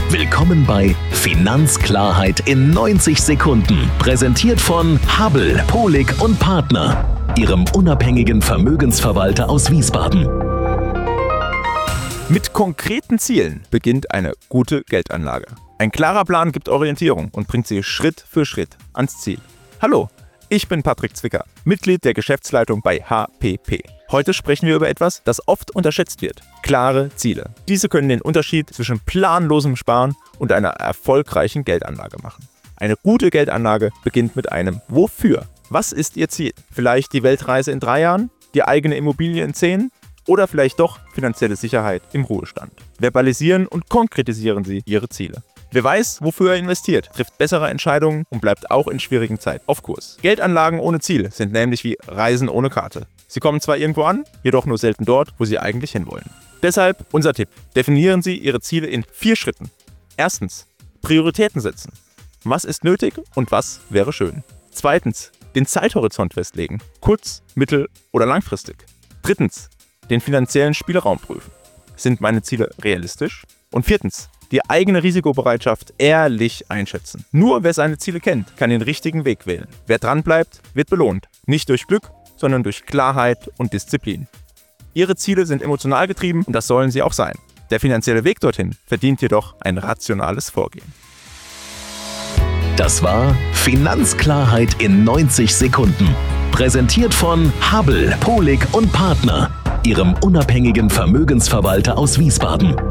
Willkommen bei Finanzklarheit in 90 Sekunden. Präsentiert von Hubbel, Pohlig & Partner, Ihrem unabhängigen Vermögensverwalter aus Wiesbaden. Mit konkreten Zielen beginnt eine gute Geldanlage. Ein klarer Plan gibt Orientierung und bringt Sie Schritt für Schritt ans Ziel. Hallo, ich bin Patrick Zwicker, Mitglied der Geschäftsleitung bei HPP. Heute sprechen wir über etwas, das oft unterschätzt wird: klare Ziele. Diese können den Unterschied zwischen planlosem Sparen und einer erfolgreichen Geldanlage machen. Eine gute Geldanlage beginnt mit einem Wofür. Was ist Ihr Ziel? Vielleicht die Weltreise in 3 Jahren? Die eigene Immobilie in 10? Oder vielleicht doch finanzielle Sicherheit im Ruhestand? Verbalisieren und konkretisieren Sie Ihre Ziele. Wer weiß, wofür er investiert, trifft bessere Entscheidungen und bleibt auch in schwierigen Zeiten auf Kurs. Geldanlagen ohne Ziel sind nämlich wie Reisen ohne Karte. Sie kommen zwar irgendwo an, jedoch nur selten dort, wo Sie eigentlich hinwollen. Deshalb unser Tipp: Definieren Sie Ihre Ziele in 4 Schritten. Erstens, Prioritäten setzen. Was ist nötig und was wäre schön? Zweitens, den Zeithorizont festlegen. Kurz-, mittel- oder langfristig. Drittens, den finanziellen Spielraum prüfen. Sind meine Ziele realistisch? Und viertens, die eigene Risikobereitschaft ehrlich einschätzen. Nur wer seine Ziele kennt, kann den richtigen Weg wählen. Wer dranbleibt, wird belohnt. Nicht durch Glück, sondern durch Klarheit und Disziplin. Ihre Ziele sind emotional getrieben und das sollen sie auch sein. Der finanzielle Weg dorthin verdient jedoch ein rationales Vorgehen. Das war Finanzklarheit in 90 Sekunden. Präsentiert von Hubbel, Pohlig & Partner, Ihrem unabhängigen Vermögensverwalter aus Wiesbaden.